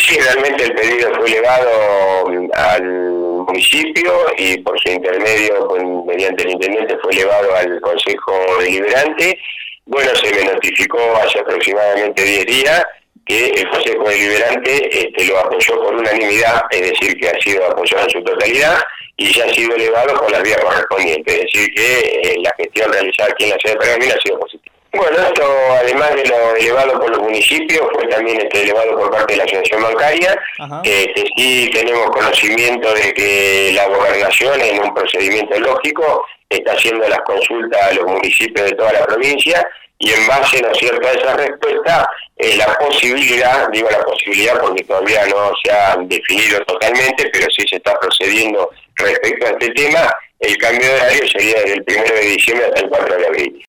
Sí, realmente el pedido fue elevado al municipio y por su intermedio, mediante el intendente, fue elevado al Consejo Deliberante. Bueno, se me notificó hace aproximadamente 10 días que el Consejo Deliberante lo apoyó por unanimidad, es decir, que ha sido apoyado en su totalidad y ya ha sido elevado por las vías correspondientes, es decir, que la gestión realizada aquí en la ciudad de Pergamino ha sido positiva. Bueno, esto, además de lo elevado por los municipios, fue también elevado por parte de la Asociación Bancaria. Sí tenemos conocimiento de que la gobernación, en un procedimiento lógico, está haciendo las consultas a los municipios de toda la provincia, y en base, ¿no es cierto?, a esa respuesta, la posibilidad, digo la posibilidad porque todavía no se ha definido totalmente, pero sí se está procediendo respecto a este tema, el cambio de horario sería desde el 1 de diciembre hasta el 4 de abril.